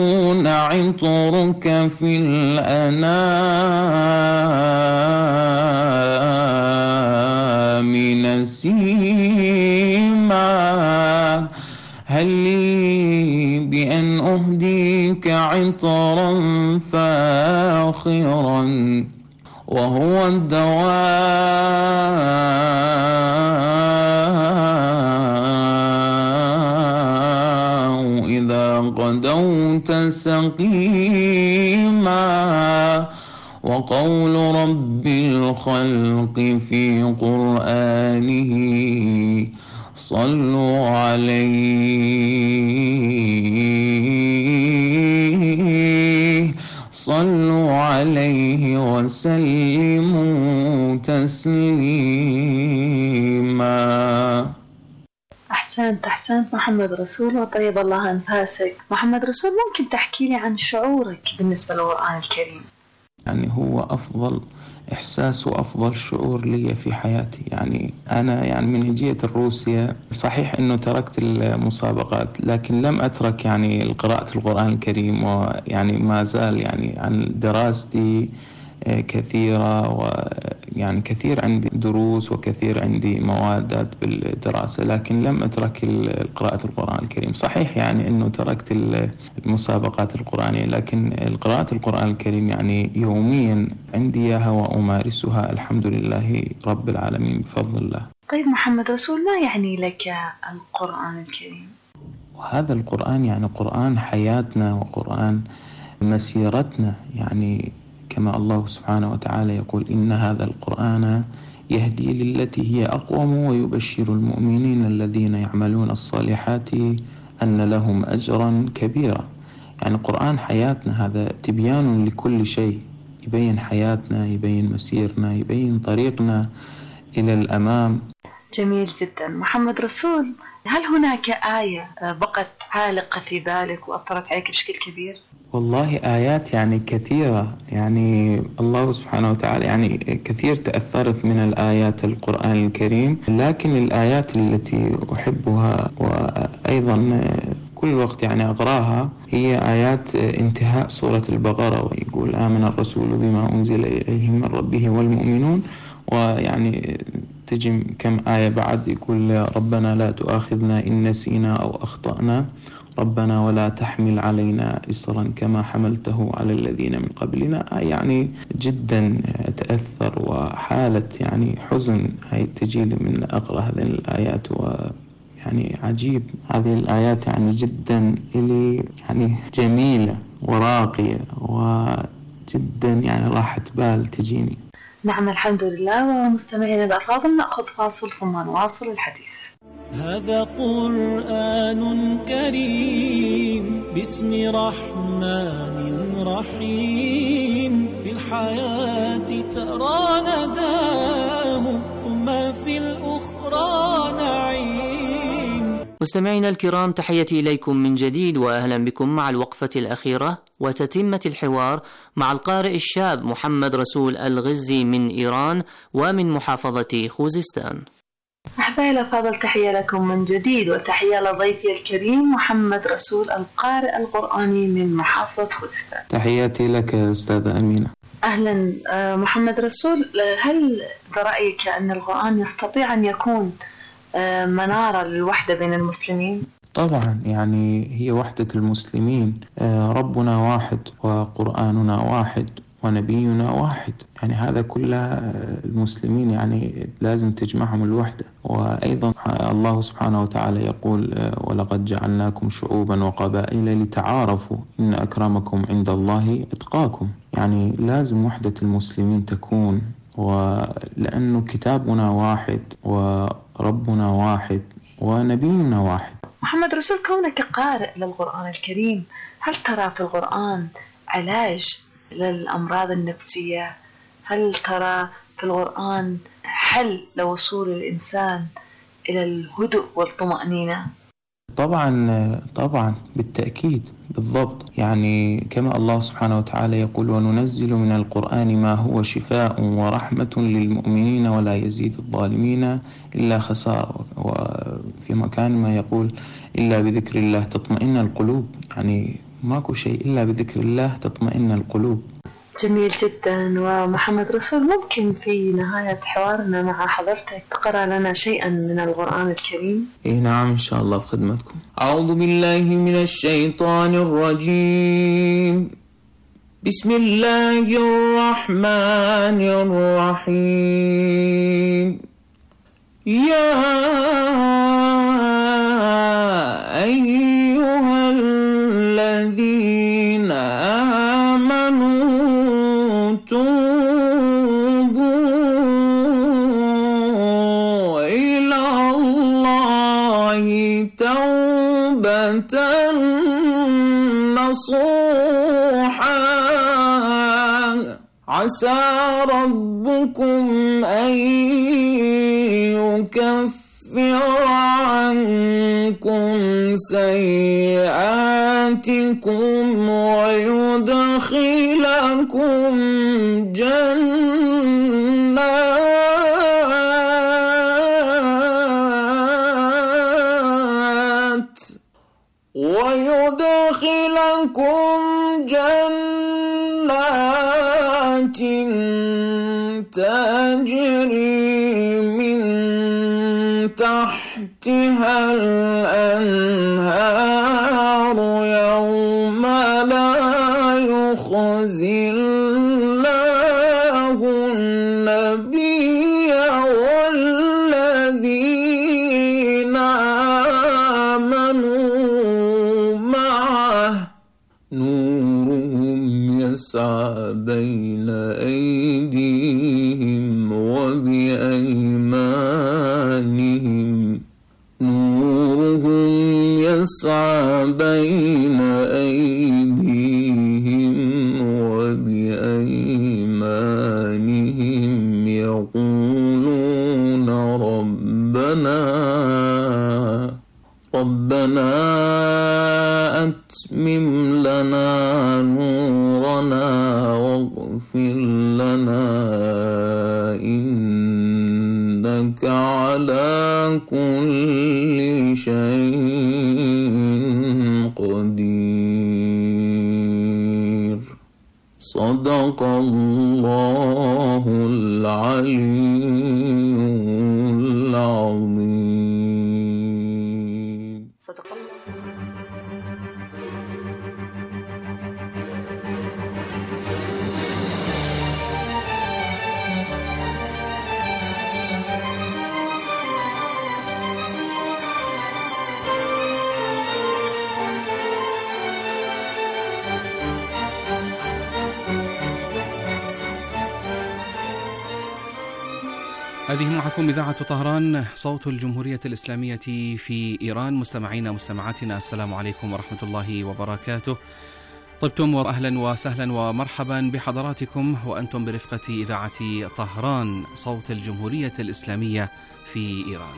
عطرك في الأنام نسيما. هل لي بأن أهديك عطرا فاخرا وهو الدواء إذا غدوت سقيما. وقول رب الخلق في قرآنه صلوا عليه وسلموا تسليما. أحسنت محمد رسول، وطيب الله أنفاسك. محمد رسول، ممكن تحكي لي عن شعورك بالنسبة للقرآن الكريم؟ يعني هو أفضل إحساس وأفضل شعور لي في حياتي. يعني أنا يعني من جيت روسيا، صحيح أنه تركت المسابقات لكن لم أترك يعني قراءة القرآن الكريم، ويعني ما زال يعني عن دراستي كثيرة، ويعني كثير عندي دروس وكثير عندي مواد بالدراسة، لكن لم أترك قراءة القرآن الكريم. صحيح يعني أنه تركت المسابقات القرآنية، لكن قراءة القرآن الكريم يعني يوميا عندي إياها وأمارسها الحمد لله رب العالمين بفضل الله. طيب محمد رسول، ما يعني لك القرآن الكريم؟ وهذا القرآن يعني قرآن حياتنا وقرآن مسيرتنا، يعني كما الله سبحانه وتعالى يقول: إن هذا القرآن يهدي للتي هي أقوم ويبشر المؤمنين الذين يعملون الصالحات أن لهم أجرا كبيرا. يعني قرآن حياتنا، هذا تبيان لكل شيء، يبين حياتنا، يبين مسيرنا، يبين طريقنا إلى الأمام. جميل جدا. محمد رسول، هل هناك آية بقت عالقة في بالك وأثرت عليك بشكل كبير؟ والله آيات يعني كثيرة، يعني الله سبحانه وتعالى يعني كثير تأثرت من الآيات القرآن الكريم، لكن الآيات التي أحبها وأيضا كل وقت يعني أقراها هي آيات انتهاء سورة البقرة، ويقول: آمن الرسول بما أنزل إليه من ربه والمؤمنون. ويعني تجي كم آية بعد يقول: ربنا لا تؤاخذنا إن نسينا أو أخطأنا، ربنا ولا تحمل علينا إصرا كما حملته على الذين من قبلنا. يعني جدا تأثر وحالة يعني حزن هاي تجيلي من أقرأ هذه الآيات، ويعني عجيب هذه الآيات يعني جدا إلي يعني جميلة وراقية وجدا يعني راحة بال تجيني. نعم، الحمد لله. ومستمعينا الأفاضل، نأخذ فاصل ثم نواصل الحديث. هذا قرآن كريم باسم رحمن رحيم، في الحياة ترى نداه ثم في الأخرى نعيم. مستمعينا الكرام، تحياتي إليكم من جديد، وأهلا بكم مع الوقفة الأخيرة وتتمة الحوار مع القارئ الشاب محمد رسول الغزي من إيران ومن محافظة خوزستان. أحبائي الأفاضل، تحية لكم من جديد، وتحية لضيفي الكريم محمد رسول القارئ القرآني من محافظة خوزستان. تحياتي لك أستاذة أمينة. أهلا محمد رسول، هل برأيك أن القرآن يستطيع أن يكون منارة للوحدة بين المسلمين؟ طبعا، يعني هي وحدة المسلمين. ربنا واحد وقرآننا واحد ونبينا واحد، يعني هذا كله المسلمين يعني لازم تجمعهم الوحدة. وأيضا الله سبحانه وتعالى يقول: ولقد جعلناكم شعوبا وقبائل لتعارفوا إن أكرمكم عند الله أتقاكم. يعني لازم وحدة المسلمين تكون، ولأنه كتابنا واحد وربنا واحد ونبينا واحد. محمد رسول، كونك قارئ للقرآن الكريم، هل ترى في القرآن علاج للأمراض النفسية؟ هل ترى في القرآن حل لوصول الإنسان إلى الهدوء والطمأنينة؟ طبعا بالتأكيد بالضبط. يعني كما الله سبحانه وتعالى يقول: وننزل من القرآن ما هو شفاء ورحمة للمؤمنين ولا يزيد الظالمين إلا خسارة. وفي مكان ما يقول: إلا بذكر الله تطمئن القلوب. يعني ماكو شيء إلا بذكر الله تطمئن القلوب. جميل جدا. ومحمد رسول، ممكن في نهاية حوارنا مع حضرتك تقرأ لنا شيئا من القرآن الكريم؟ نعم إن شاء الله بخدمتكم. أعوذ بالله من الشيطان الرجيم. بسم الله الرحمن الرحيم. يا أيها الذين آمنوا توبوا إلى الله توبة نصوحا عسى ربكم أن يكفر عنكم سيئاتكم ويدخلكم جنات تجري من تحتها الأنهار يوم لا يخزي الله النبي والذين آمنوا معه نورهم يسعى بين أيديهم وبأيمانهم بين أيديهم وبأيمانهم يقولون ربنا أتمم لنا نورنا واغفر لنا إنك على كل شيء قدير. صدق الله العلي العظيم. صدق الله. هذه معكم إذاعة طهران صوت الجمهورية الإسلامية في إيران. مستمعينا مستمعاتنا، السلام عليكم ورحمة الله وبركاته. طبتم وأهلا وسهلا ومرحبا بحضراتكم وأنتم برفقة إذاعة طهران صوت الجمهورية الإسلامية في إيران.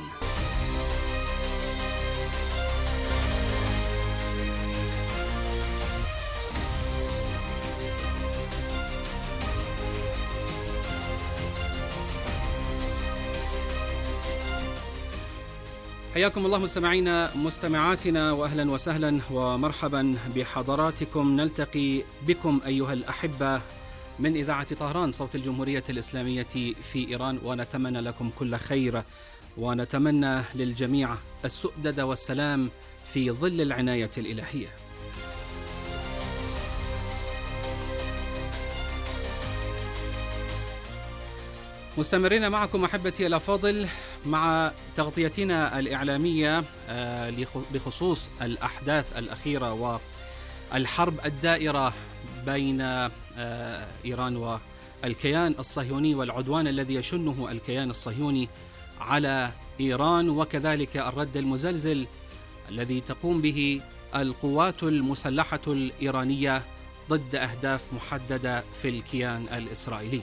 حياكم الله مستمعينا مستمعاتنا وأهلا وسهلا ومرحبا بحضراتكم. نلتقي بكم أيها الأحبة من إذاعة طهران صوت الجمهورية الإسلامية في إيران، ونتمنى لكم كل خير، ونتمنى للجميع السؤدد والسلام في ظل العناية الإلهية. مستمرين معكم أحبتي الأفاضل مع تغطيتنا الإعلامية بخصوص الأحداث الأخيرة والحرب الدائرة بين إيران والكيان الصهيوني والعدوان الذي يشنه الكيان الصهيوني على إيران، وكذلك الرد المزلزل الذي تقوم به القوات المسلحة الإيرانية ضد أهداف محددة في الكيان الإسرائيلي.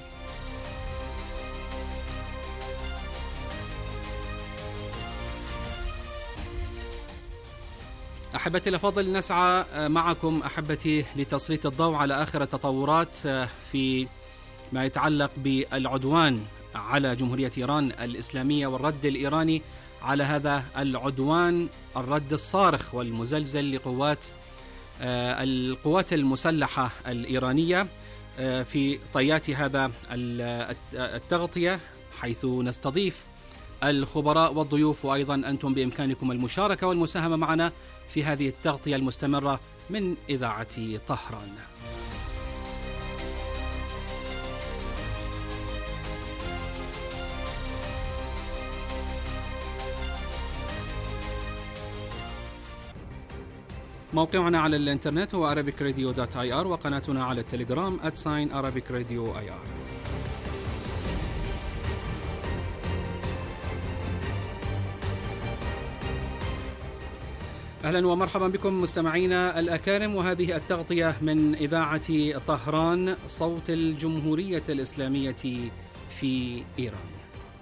أحبتي الأفاضل، نسعى معكم أحبتي لتسليط الضوء على آخر التطورات في ما يتعلق بالعدوان على جمهورية إيران الإسلامية والرد الإيراني على هذا العدوان، الرد الصارخ والمزلزل لقوات القوات المسلحة الإيرانية في طيات هذا التغطية، حيث نستضيف الخبراء والضيوف، وأيضا أنتم بإمكانكم المشاركة والمساهمة معنا في هذه التغطية المستمرة من إذاعة طهران. موقعنا على الانترنت هو arabicradio.ir، وقناتنا على التليجرام @arabicradioir. أهلا ومرحبا بكم مستمعينا الأكارم، وهذه التغطية من إذاعة طهران صوت الجمهورية الإسلامية في إيران.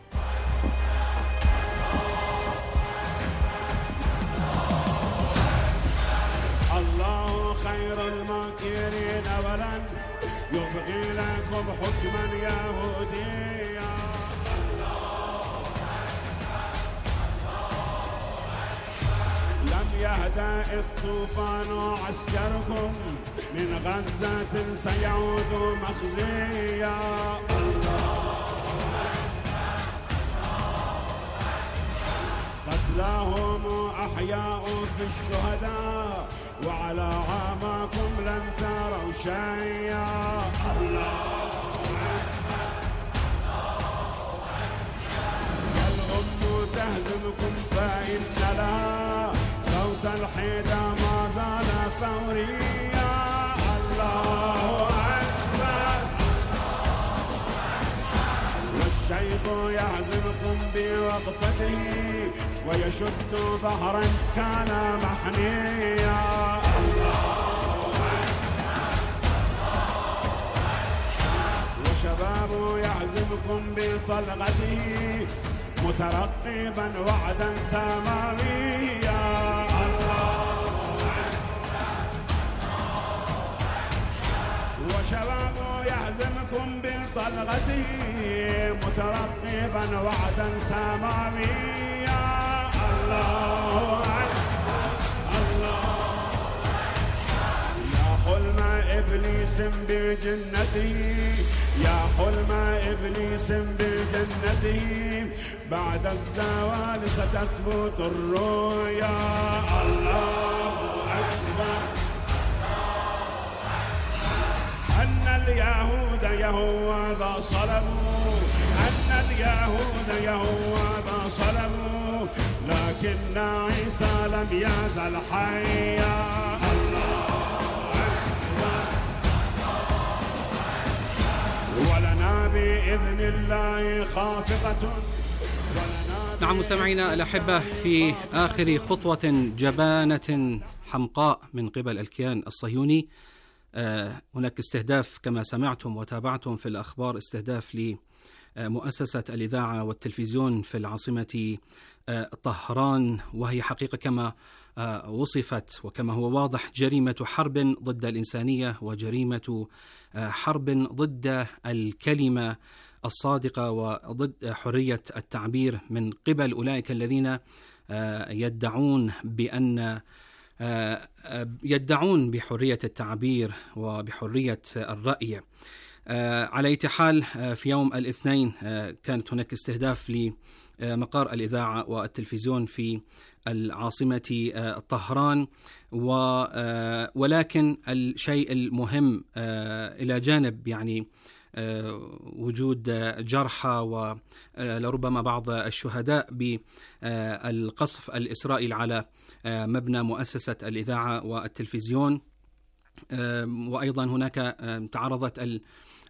الله خير الماكرين ولن يبغي لكم حكما يهوديا. لم يهدأ الطوفان عسكركم من غزة سيعود مخزيا. قتلاهم أحياء في الشهداء وعلى عاماكم لن تروا شيئا. الله الأم تهزمكم فإن لها صوت الحيدة ما زال ثوريا. الله أكبر. والشيخ يهزمكم بوقفته ويشد ظهرا كان محنيا. وشباب يعزمكم بطلقته مترقبا وعدا سماويا. وشباب يعزمكم بطلقته مترقبا وعدا سماويا. الله أكبر. الله يا حلم إبليس بجنته، يا حلم إبليس بجنته، بعد الزوال ستثبت الرؤيا. الله أكبر. أن اليهود يهوذا صلبوا، أن اليهود يهوذا صلبوا، لكن عيسى لم يزل حيا. الله أكبر. ولنا بإذن الله خافقة. نعم مستمعينا الأحبة، في آخر خطوة جبانة حمقاء من قبل الكيان الصهيوني، هناك استهداف كما سمعتم وتابعتم في الأخبار، استهداف لمؤسسة الإذاعة والتلفزيون في العاصمة طهران، وهي حقيقة كما وصفت وكما هو واضح جريمة حرب ضد الإنسانية وجريمة حرب ضد الكلمة الصادقة وضد حرية التعبير من قبل أولئك الذين يدعون بحرية التعبير وبحرية الرأي. على أي حال، في يوم الاثنين كانت هناك استهداف لمقر الإذاعة والتلفزيون في العاصمة طهران، ولكن الشيء المهم إلى جانب وجود جرحى ولربما بعض الشهداء بالقصف الإسرائيلي على مبنى مؤسسة الإذاعة والتلفزيون، وأيضا هناك تعرض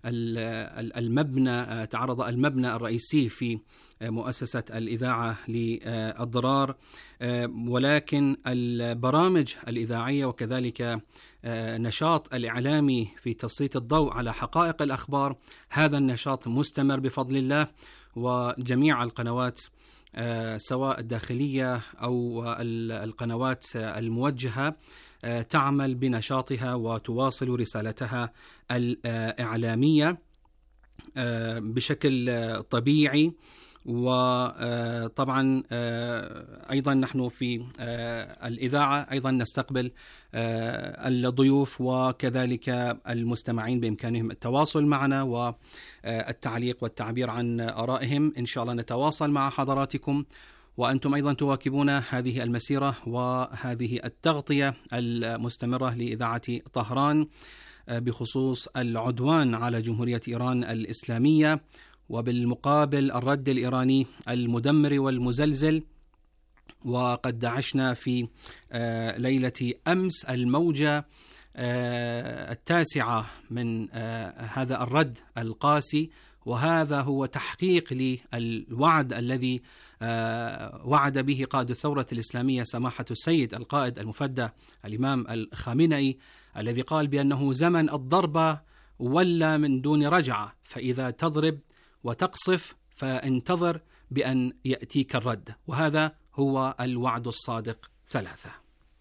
المبنى الرئيسي في مؤسسة الإذاعة للضرار، ولكن البرامج الإذاعية وكذلك نشاط الإعلامي في تسليط الضوء على حقائق الأخبار، هذا النشاط مستمر بفضل الله، وجميع القنوات سواء الداخلية أو القنوات الموجهة تعمل بنشاطها وتواصل رسالتها الإعلامية بشكل طبيعي وطبعا أيضا نحن في الإذاعة أيضا نستقبل الضيوف وكذلك المستمعين بإمكانهم التواصل معنا والتعليق والتعبير عن آرائهم. إن شاء الله نتواصل مع حضراتكم، وأنتم أيضا تواكبون هذه المسيرة وهذه التغطية المستمرة لإذاعة طهران بخصوص العدوان على جمهورية إيران الإسلامية، وبالمقابل الرد الإيراني المدمر والمزلزل. وقد دعشنا في ليلة أمس الموجة التاسعة من هذا الرد القاسي، وهذا هو تحقيق للوعد الذي وعد به قائد الثورة الإسلامية سماحة السيد القائد المفدى الإمام الخامنئي، الذي قال بأنه زمن الضربة ولا من دون رجعة، فإذا تضرب وتقصف فانتظر بأن يأتيك الرد، وهذا هو الوعد الصادق 3.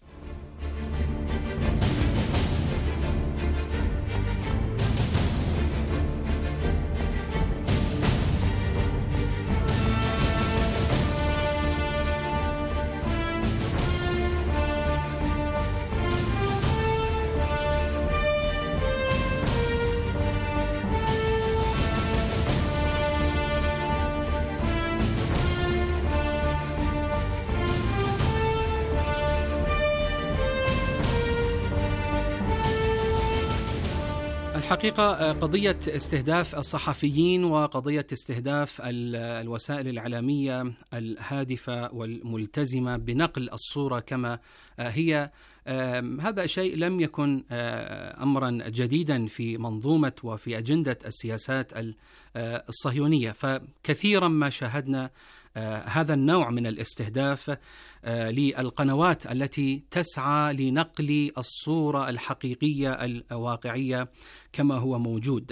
الحقيقة قضية استهداف الصحفيين وقضية استهداف الوسائل الإعلامية الهادفة والملتزمة بنقل الصورة كما هي، هذا شيء لم يكن أمرا جديدا في منظومة وفي أجندة السياسات الصهيونية، فكثيرا ما شاهدنا هذا النوع من الاستهداف للقنوات التي تسعى لنقل الصورة الحقيقية الواقعية كما هو موجود.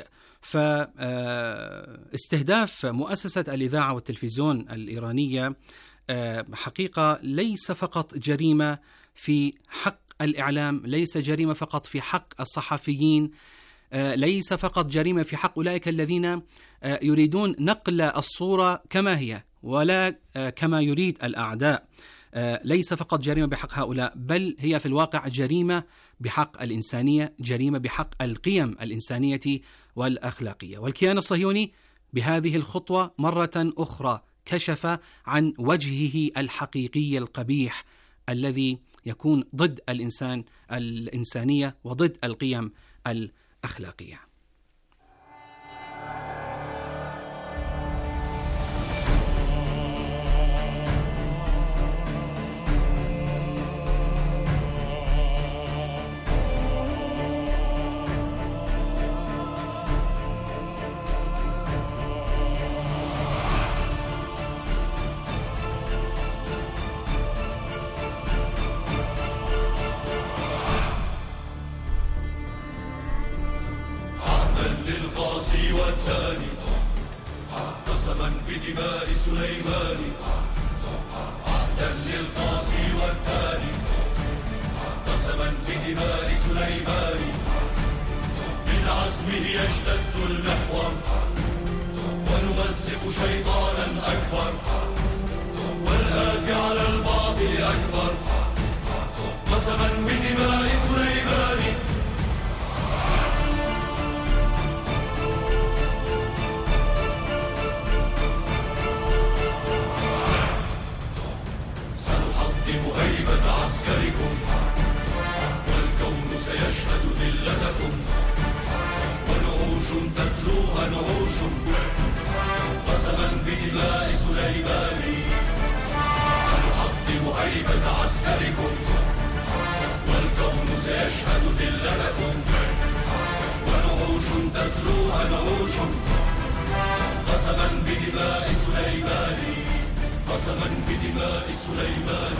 فاستهداف مؤسسة الإذاعة والتلفزيون الإيرانية حقيقة ليس فقط جريمة في حق الإعلام، ليس جريمة فقط في حق الصحفيين، ليس فقط جريمة في حق أولئك الذين يريدون نقل الصورة كما هي ولا كما يريد الأعداء، ليس فقط جريمة بحق هؤلاء، بل هي في الواقع جريمة بحق الإنسانية، جريمة بحق القيم الإنسانية والأخلاقية. والكيان الصهيوني بهذه الخطوة مرة أخرى كشف عن وجهه الحقيقي القبيح الذي يكون ضد الإنسانية وضد القيم الأخلاقية. للقاسي والثاني قسما بدماء سليمان، عهدا للقاسي والثاني قسما بدماء سليمان، من عزمه يشتد المحور ونمزق شيطانا أكبر، والآتي على الباطل أكبر، قسما بدماء سليمان. هيبة عسكركم والكون سيشهد ذلتكم، ونعوش تتلوها نعوش قسما بدماء سليمان. سنحطم هيبة عسكركم والكون سيشهد ذلتكم، ونعوش تتلوها نعوش قسما بدماء سليمان، قسما بدماء سليمان.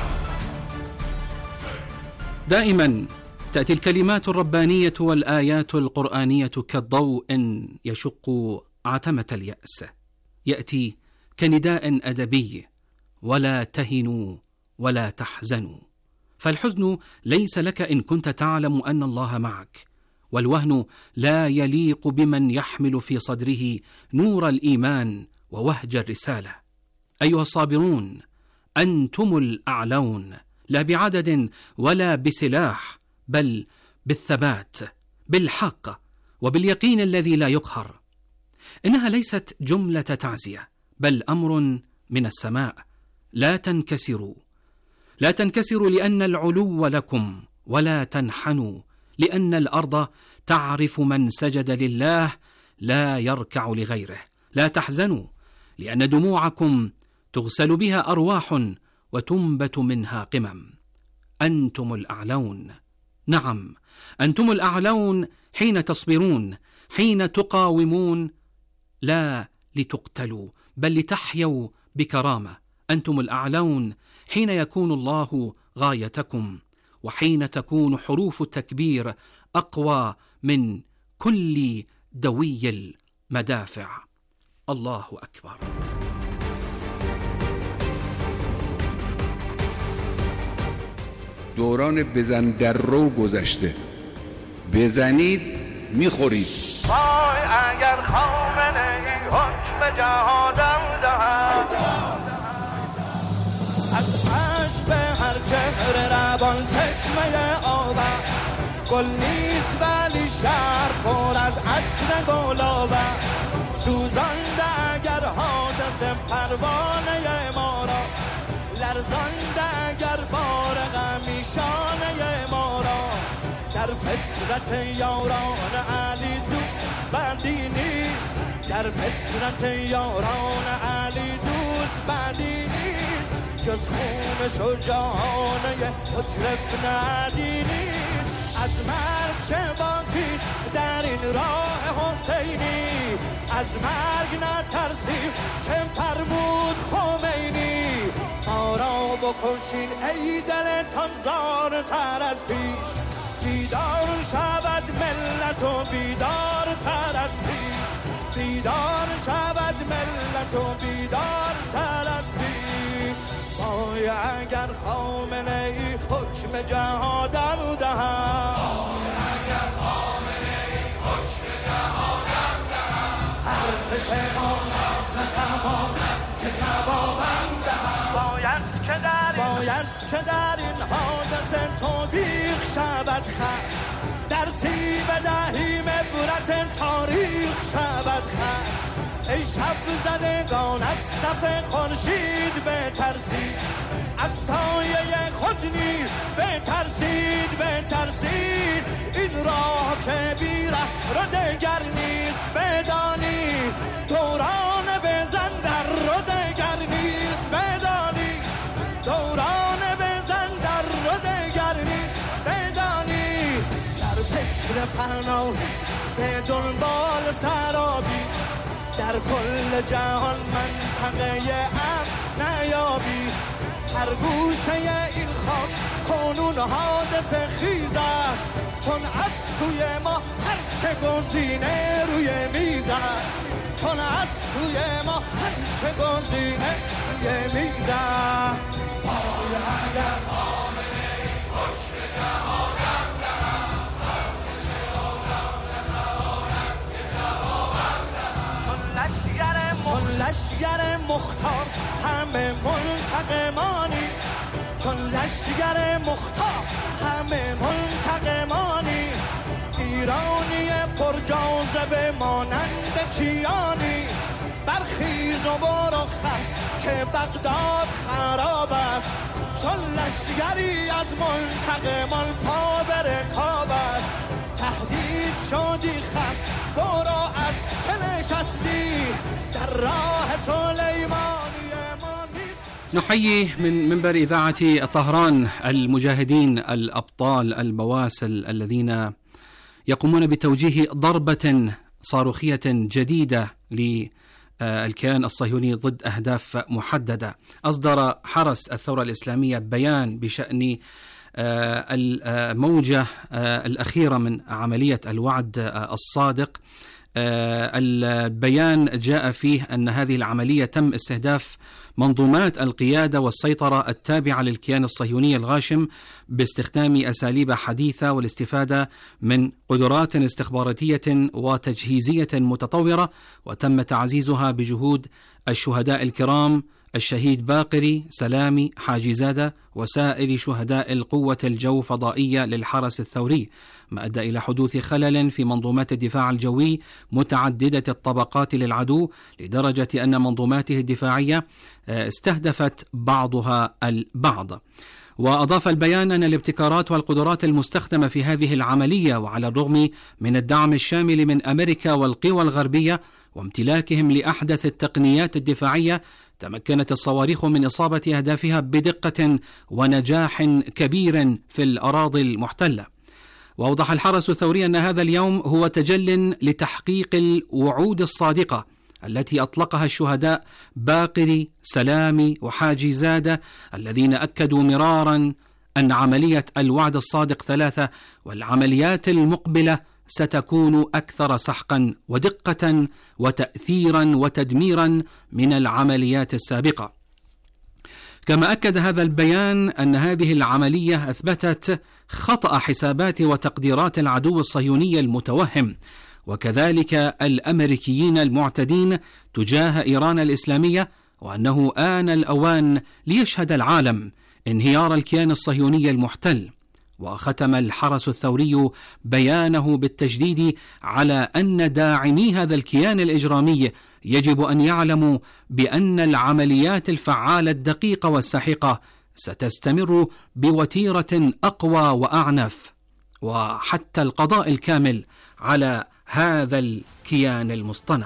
دائما تأتي الكلمات الربانية والآيات القرآنية كالضوء يشق عتمة اليأس، يأتي كنداء أدبي: ولا تهنوا ولا تحزنوا. فالحزن ليس لك إن كنت تعلم أن الله معك، والوهن لا يليق بمن يحمل في صدره نور الإيمان ووهج الرسالة. أيها الصابرون، أنتم الأعلون، لا بعدد ولا بسلاح، بل بالثبات، بالحق، وباليقين الذي لا يقهر. إنها ليست جملة تعزية، بل أمر من السماء. لا تنكسروا، لا تنكسروا لأن العلو لكم، ولا تنحنوا لأن الأرض تعرف من سجد لله لا يركع لغيره. لا تحزنوا لأن دموعكم تغسل بها أرواح وتنبت منها قمم. أنتم الأعلون، نعم أنتم الأعلون حين تصبرون، حين تقاومون، لا لتقتلوا بل لتحيوا بكرامة. أنتم الأعلون حين يكون الله غايتكم، وحين تكون حروف التكبير أقوى من كل دوي المدافع. الله أكبر. دوران بزن در رو گذشته، بزنید میخورید. وای اگر خامنه ای حکم جهادم دهد، از عشق هر چهره روان چشمه آبم، گل نیست ولی شهر پر از عطر گلابم، سوزانده اگر حادثه پروانه ما را، لرزانده اگر بار غمی شانه ما را، در فطرت یاران علی دوست بندی نیست، در فطرت یاران علی دوست بندی نیست، جز خون شجاعانه حجر ابن علی نیست. از مرگ چه باکیست در این راه حسینی، از مرگ نترسیم چه فرمود خمینی، ما را بکشین ای دلتان زارتر از پیش، بیدار شود ملت و بیدار تر از پیش، بیدار شود ملت و بیدار تر از پیش. وای اگر خامنه ای حکم جهادم دهد، وای اگر خامنه ای حکم جهادم دهد، ارتش ما نتواند که کبابم دهد، باید که در این حادثه توبیخ شود خست، درسی بدهیم عبرت تاریخ شود خست. ای شب زدگان از صف خورشید بترسید، از سایه خود نیز بترسید، بترسید، این راه که بیره را دگر نیست بدانید، دوران بزن در را دگر نیست بدانید، دوران بزن در را دگر نیست بدانید، در فکر پناهی به دنبال سرابی، در کل جهان منطقه امن نیابی، هر گوشه این خاک کنون حادثه خیز است، چون از سوی ما هرچه گزینه روی میز است، چون از سوی ما هرچه گزینه روی میز است. وای اگر خامنه ای حکم جهادم دهد، ارتش آدم نتواند که جوابم دهد، چون لشگر مختار همه منتقمانی، چون لشگر مختار همه منتقمانی، ایرانی پر جاذبه مانند کیانی، برخیز و برو خف که بغداد خراب است، چون لشگری از منتقمان پا به رکاب است، تهدید شدی خف برو از چه نشستی، در راه سلیمانی ما نیست. نحيي من منبر إذاعة طهران المجاهدين الأبطال البواسل الذين يقومون بتوجيه ضربة صاروخية جديدة للكيان الصهيوني ضد أهداف محددة. أصدر حرس الثورة الإسلامية بيان بشأن الموجة الأخيرة من عملية الوعد الصادق البيان جاء فيه أن هذه العملية تم استهداف منظومات القيادة والسيطرة التابعة للكيان الصهيوني الغاشم باستخدام أساليب حديثة والاستفادة من قدرات استخباراتية وتجهيزية متطورة، وتم تعزيزها بجهود الشهداء الكرام الشهيد باقري، سلامي، حاجي زادة وسائر شهداء القوة الجو فضائية للحرس الثوري، ما أدى إلى حدوث خلل في منظومات الدفاع الجوي متعددة الطبقات للعدو، لدرجة أن منظوماته الدفاعية استهدفت بعضها البعض. وأضاف البيان أن الابتكارات والقدرات المستخدمة في هذه العملية، وعلى الرغم من الدعم الشامل من أمريكا والقوى الغربية وامتلاكهم لأحدث التقنيات الدفاعية، تمكنت الصواريخ من إصابة أهدافها بدقة ونجاح كبير في الأراضي المحتلة. وأوضح الحرس الثوري أن هذا اليوم هو تجل لتحقيق الوعود الصادقة التي أطلقها الشهداء باقري، سلامي وحاجي زادة، الذين أكدوا مرارا أن عملية الوعد الصادق 3 والعمليات المقبلة ستكون أكثر سحقا ودقة وتأثيرا وتدميرا من العمليات السابقة. كما أكد هذا البيان أن هذه العملية أثبتت خطأ حسابات وتقديرات العدو الصهيوني المتوهم، وكذلك الأمريكيين المعتدين تجاه إيران الإسلامية، وأنه آن الأوان ليشهد العالم انهيار الكيان الصهيوني المحتل. وختم الحرس الثوري بيانه بالتشديد على أن داعمي هذا الكيان الإجرامي يجب أن يعلموا بأن العمليات الفعالة الدقيقة والساحقة ستستمر بوتيرة أقوى وأعنف، وحتى القضاء الكامل على هذا الكيان المصطنع.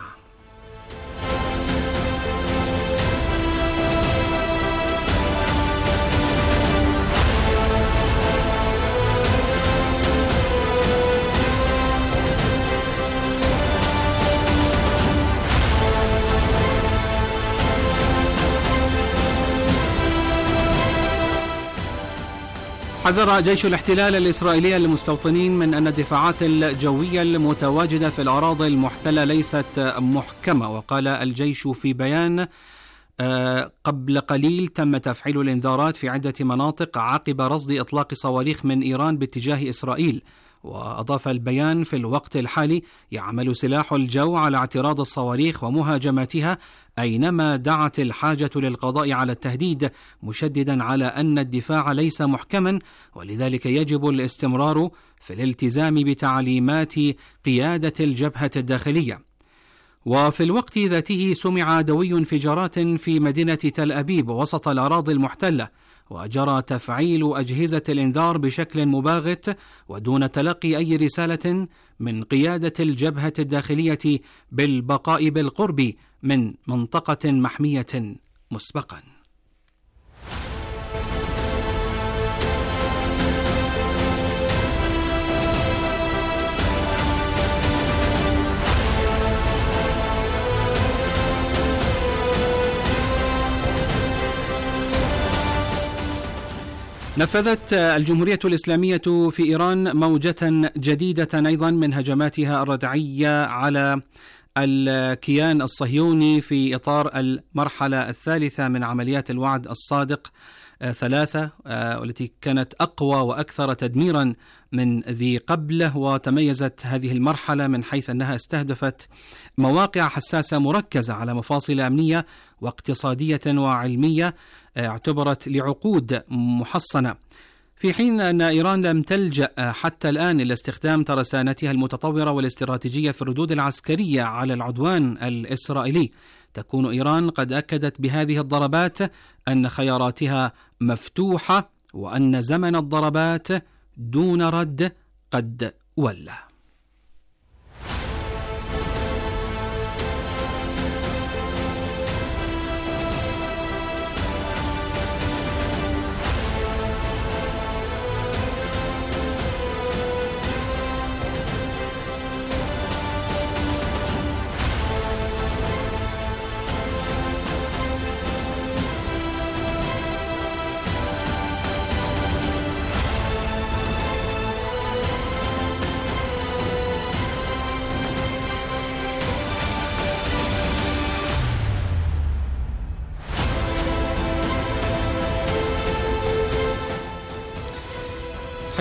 حذر جيش الاحتلال الإسرائيلي المستوطنين من أن الدفاعات الجوية المتواجدة في الأراضي المحتلة ليست محكمة. وقال الجيش في بيان: قبل قليل تم تفعيل الإنذارات في عدة مناطق عقب رصد إطلاق صواريخ من إيران باتجاه إسرائيل. وأضاف البيان: في الوقت الحالي يعمل سلاح الجو على اعتراض الصواريخ ومهاجمتها أينما دعت الحاجة للقضاء على التهديد، مشددا على أن الدفاع ليس محكما، ولذلك يجب الاستمرار في الالتزام بتعليمات قيادة الجبهة الداخلية. وفي الوقت ذاته سمع دوي انفجارات في مدينة تل أبيب وسط الأراضي المحتلة، وجرى تفعيل أجهزة الإنذار بشكل مباغت ودون تلقي أي رسالة من قيادة الجبهة الداخلية بالبقاء بالقرب من منطقة محمية مسبقا. نفذت الجمهورية الإسلامية في إيران موجة جديدة أيضا من هجماتها الردعية على الكيان الصهيوني في إطار المرحلة الثالثة من عمليات الوعد الصادق 3، والتي كانت أقوى وأكثر تدميرا من ذي قبله. وتميزت هذه المرحلة من حيث أنها استهدفت مواقع حساسة مركزة على مفاصل أمنية واقتصادية وعلمية اعتبرت لعقود محصنة، في حين أن إيران لم تلجأ حتى الآن إلى استخدام ترسانتها المتطورة والاستراتيجية في الردود العسكرية على العدوان الإسرائيلي. تكون إيران قد أكدت بهذه الضربات أن خياراتها مفتوحة، وأن زمن الضربات دون رد قد ولى.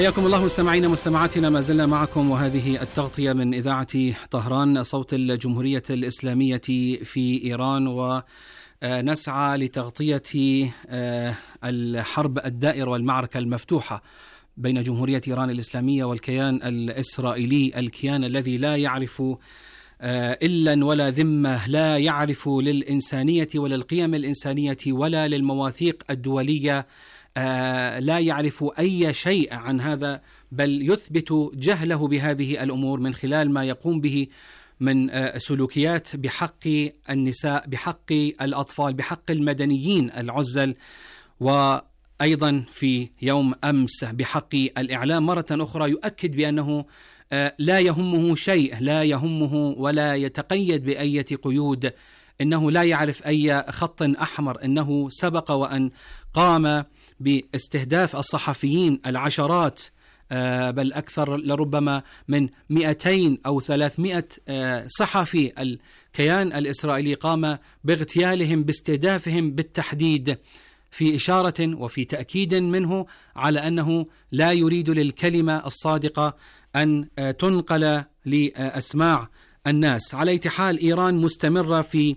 حياكم الله مستمعينا مستمعاتنا، ما زلنا معكم وهذه التغطية من إذاعة طهران صوت الجمهورية الإسلامية في إيران، ونسعى لتغطية الحرب الدائرة والمعركة المفتوحة بين جمهورية إيران الإسلامية والكيان الإسرائيلي، الكيان الذي لا يعرف إلا ولا ذمة، لا يعرف للإنسانية ولا القيم الإنسانية ولا للمواثيق الدولية، لا يعرف أي شيء عن هذا، بل يثبت جهله بهذه الأمور من خلال ما يقوم به من سلوكيات بحق النساء، بحق الأطفال، بحق المدنيين العزل، وأيضا في يوم أمس بحق الإعلام مرة أخرى يؤكد بأنه لا يهمه شيء، لا يهمه ولا يتقيد بأي قيود، إنه لا يعرف أي خط أحمر، إنه سبق وأن قام باستهداف الصحفيين العشرات بل أكثر لربما من 200 أو 300 صحفي. الكيان الإسرائيلي قام باغتيالهم، باستهدافهم بالتحديد، في إشارة وفي تأكيد منه على أنه لا يريد للكلمة الصادقة أن تنقل لأسماع الناس. على أي حال إيران مستمرة في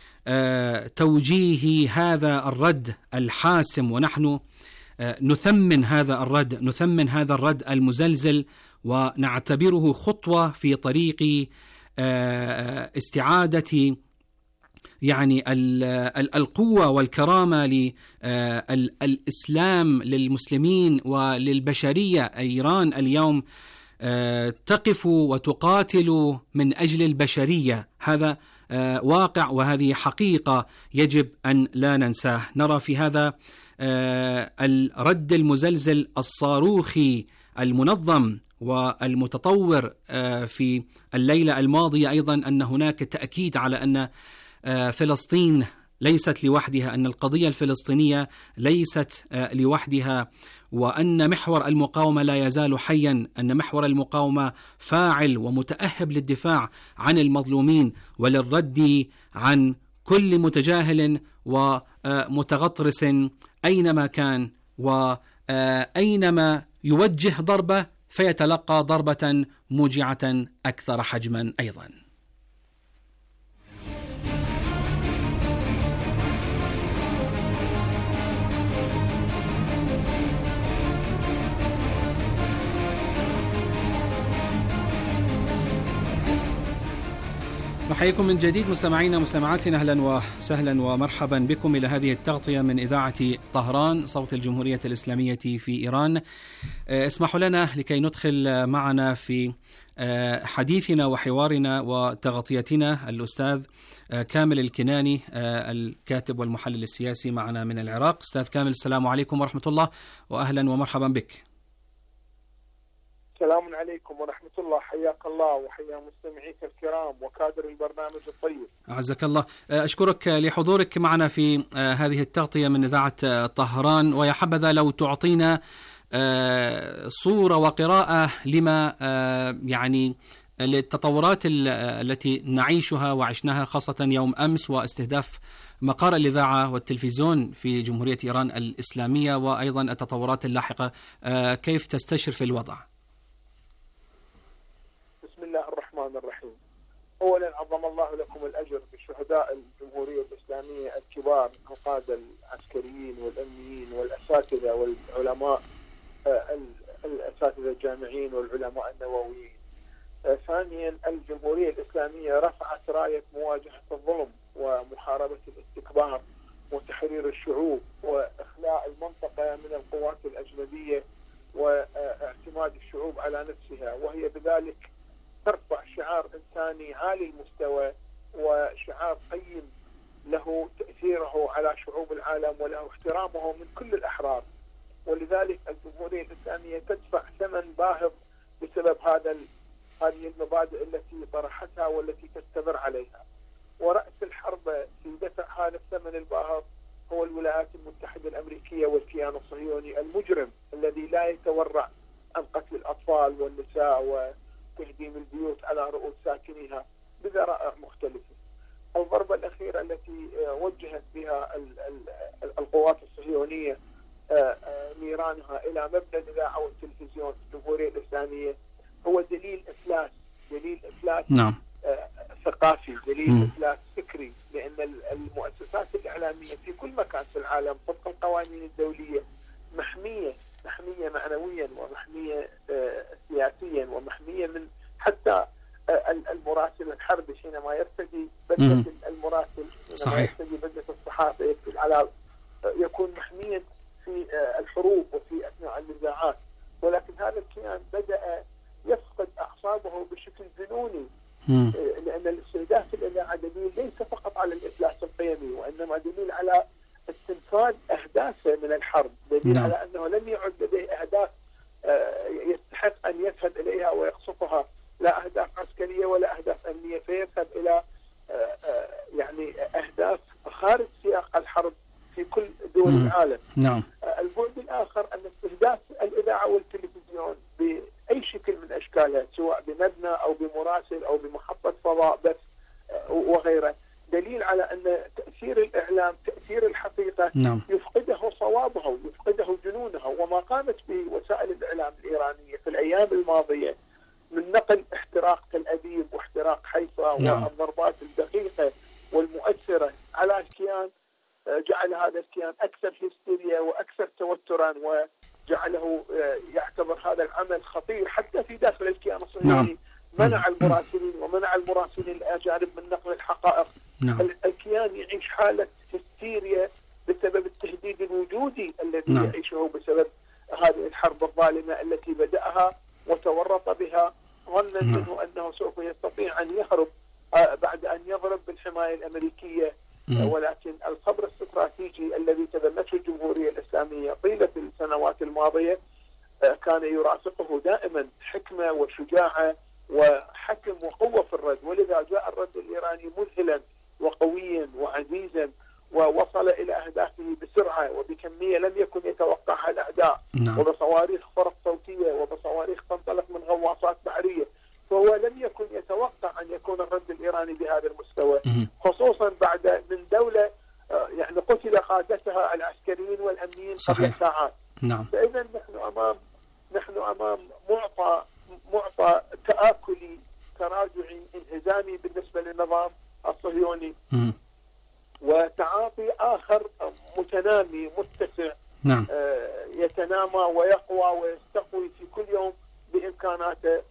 توجيه هذا الرد الحاسم، ونحن نثمن هذا الرد المزلزل، ونعتبره خطوة في طريق استعادة يعني القوة والكرامة للإسلام، للمسلمين وللبشرية. إيران اليوم تقف وتقاتل من أجل البشرية، هذا واقع وهذه حقيقة يجب أن لا ننساه. نرى في هذا الرد المزلزل الصاروخي المنظم والمتطور في الليلة الماضية أيضا أن هناك تأكيد على أن فلسطين ليست لوحدها، أن القضية الفلسطينية ليست لوحدها، وأن محور المقاومة لا يزال حيا، أن محور المقاومة فاعل ومتأهب للدفاع عن المظلومين وللرد عن كل متجاهل ومتغطرس أينما كان، وأينما يوجه ضربة فيتلقى ضربة موجعة أكثر حجما أيضا. نحييكم من جديد مستمعينا مستمعاتنا، أهلا وسهلا ومرحبا بكم إلى هذه التغطية من إذاعة طهران صوت الجمهورية الإسلامية في إيران. اسمحوا لنا لكي ندخل معنا في حديثنا وحوارنا وتغطيتنا الأستاذ كامل الكناني، الكاتب والمحلل السياسي معنا من العراق. أستاذ كامل، السلام عليكم ورحمة الله، وأهلا ومرحبا بك. السلام عليكم ورحمة الله، حياك الله وحيا مستمعيك الكرام وكادر البرنامج الطيب. أعزك الله. أشكرك لحضورك معنا في هذه التغطية من إذاعة طهران، ويا حبذا لو تعطينا صورة وقراءة لما يعني للتطورات التي نعيشها وعشناها خاصة يوم أمس، واستهداف مقر الإذاعة والتلفزيون في جمهورية إيران الإسلامية، وأيضا التطورات اللاحقة. كيف تستشرف الوضع؟ بسم الله الرحمن الرحيم. أولا عظم الله لكم الأجر بشهداء الجمهورية الإسلامية الكبار، القادة العسكريين والأمنيين والأساتذة والعلماء، الأساتذة الجامعيين والعلماء النوويين. ثانيا الجمهورية الإسلامية رفعت راية مواجهة الظلم ومحاربة الاستكبار وتحرير الشعوب وإخلاء المنطقة من القوات الأجنبية واعتماد الشعوب على نفسها، وهي بذلك ترفع شعار إنساني عالي المستوى وشعار قيم له تأثيره على شعوب العالم وله احترامه من كل الأحرار. ولذلك الجمهورية الإسلامية تدفع ثمن باهظ بسبب هذه المبادئ التي طرحتها والتي تستمر عليها. ورأس الحرب في دفع هذا الثمن الباهظ هو الولايات المتحدة الأمريكية والكيان الصهيوني المجرم الذي لا يتورع عن قتل الأطفال والنساء وتهديم البيوت على رؤوس ساكنيها بذرائع مختلفة. الضربة الأخيرة التي وجهت بها القوات الصهيونية نيرانها إلى مبنى الإذاعة والتلفزيون في الجمهورية الإسلامية هو دليل إفلاس نعم. ثقافي، دليل إفلاس فكري، لأن المؤسسات الإعلامية في كل مكان في العالم طبق القوانين الدولية محمية معنويا ومحمية سياسيا ومحمية من حتى المراسل الحربي حينما يرتدي بدلة المراسل، حينما يرتدي بدلة الصحافة يكتب على يكون محميا في الحروب وفي أثناء النزاعات. ولكن هذا الكيان بدأ يفقد أعصابه بشكل جنوني، لأن الاستهداف في الإذاعة دليل ليس فقط على الإفلاس القيمي، وإنما دليل على استنفاذ أهدافه من الحرب، دليل على أنه لم يعد لديه أهداف يستحق أن يذهب إليها ويقصفها، لا أهداف عسكرية ولا أهداف أمنية، فيذهب إلى يعني أهداف خارج سياق الحرب في كل دول العالم. نعم. البعد الآخر أن استهداف الإذاعة والتلفزيون بأي شكل من أشكالها، سواء بمبنى أو بمراسل أو بمحطة فضاء بث وغيره، دليل على أن تأثير الإعلام، تأثير الحقيقة يفقده صوابه، يفقده جنونه. وما قامت به وسائل الإعلام الإيرانية في الأيام الماضية من نقل احتراق تل أبيب واحتراق حيفا والضربات الدقيقة والمؤثرة على الكيان، جعل هذا الكيان أكثر هستيريا وأكثر توترا، وجعله يعتبر هذا العمل خطير حتى في داخل الكيان الصهيوني. منع المراسلين ومنع المراسلين الأجانب من نقل الحقائق. الكيان يعيش حالة هستيريا بسبب التهديد الوجودي الذي يعيشه بسبب هذه الحرب الظالمة التي بدأها وتورط بها ظنا منه أنه سوف يستطيع أن يهرب بعد أن يضرب بالحماية الأمريكية. ولكن الصبر الاستراتيجي الذي تبنته الجمهورية الإسلامية طيلة السنوات الماضية كان يرافقه دائما حكمة وشجاعة وحكم وقوة في الرد، ولذا جاء الرد الإيراني مذهلا وقويا وعزيزا، ووصل إلى أهدافه بسرعة وبكمية لم يكن يتوقعها الأعداء، وبصواريخ فرق صوتية وبصواريخ تنطلق من غواصات بحرية. فهو لم يكن يتوقع أن يكون الرد الإيراني بهذا المستوى، خصوصا بعد من دولة يعني قتل قادتها العسكريين والأمنيين قبل ساعات. فإذا نحن أمام معطى تآكلي تراجعي انهزامي بالنسبة للنظام الصهيوني، وتعاطي آخر متنامي متسع يتنامى ويقوى ويستقوي في كل يوم بإمكاناته،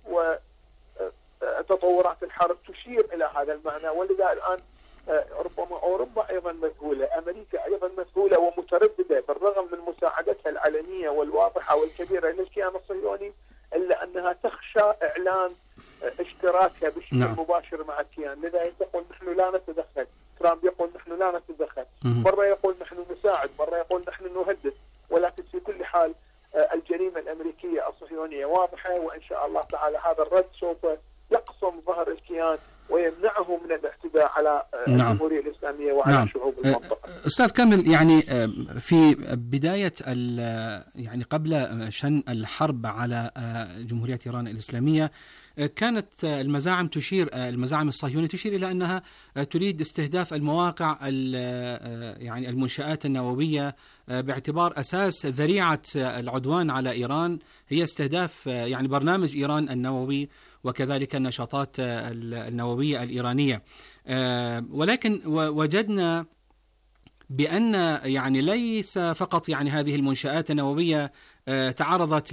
وتطورات الحرب تشير إلى هذا المعنى. ولذا الآن ربما أوروبا أيضا مذهولة، أمريكا أيضا مذهولة ومترددة بالرغم من مساعدتها العلنية والواضحة والكبيرة للكيان الصهيوني، إلا أنها تخشى إعلان اشتراكها بشكل مباشر مع الكيان. لذا تقول نحن لا نتدخل، ترامب يقول نحن لا نتدخل، مرة يقول نحن نساعد، مرة يقول نحن نهدد. ولكن في كل حال الجريمة الأمريكية الصهيونية واضحة، وإن شاء الله تعالى هذا الرد سوف يقصم ظهر الكيان ويمنعه من الاعتداء على الجمهورية الإسلامية وعلى شعوب المنطقة. أستاذ كامل، يعني في بداية يعني قبل شن الحرب على جمهورية إيران الإسلامية كانت المزاعم الصهيونية تشير إلى أنها تريد استهداف المواقع يعني المنشآت النووية باعتبار أساس ذريعة العدوان على إيران هي استهداف يعني برنامج إيران النووي وكذلك النشاطات النووية الإيرانية. ولكن وجدنا بأن يعني ليس فقط يعني هذه المنشآت النووية تعرضت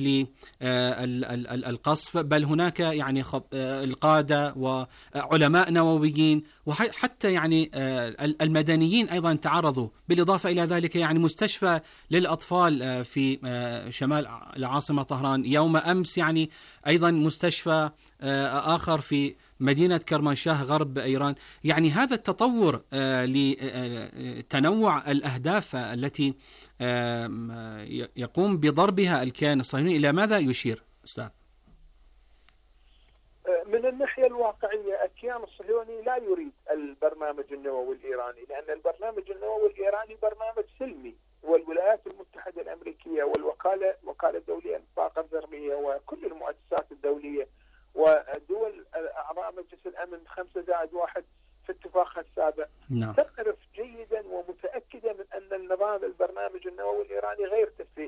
للقصف، بل هناك يعني القادة وعلماء نوويين وحتى يعني المدنيين أيضا تعرضوا. بالإضافة إلى ذلك يعني مستشفى للأطفال في شمال العاصمة طهران يوم أمس، يعني أيضا مستشفى آخر في مدينة كرمانشاه غرب إيران. يعني هذا التطور لتنوع الأهداف التي يقوم بضربها الكيان الصهيوني إلى ماذا يشير أستاذ؟ من الناحية الواقعية الكيان الصهيوني لا يريد البرنامج النووي الإيراني، لأن البرنامج النووي الإيراني برنامج سلمي، والولايات المتحدة الأمريكية وكالة الدولية للطاقة الذرية وكل المؤسسات الدولية ودول أعضاء مجلس الأمن 5+1 في اتفاقها السابع تعرف جيدا ومتأكدة من أن البرنامج النووي الإيراني غير تسليحي.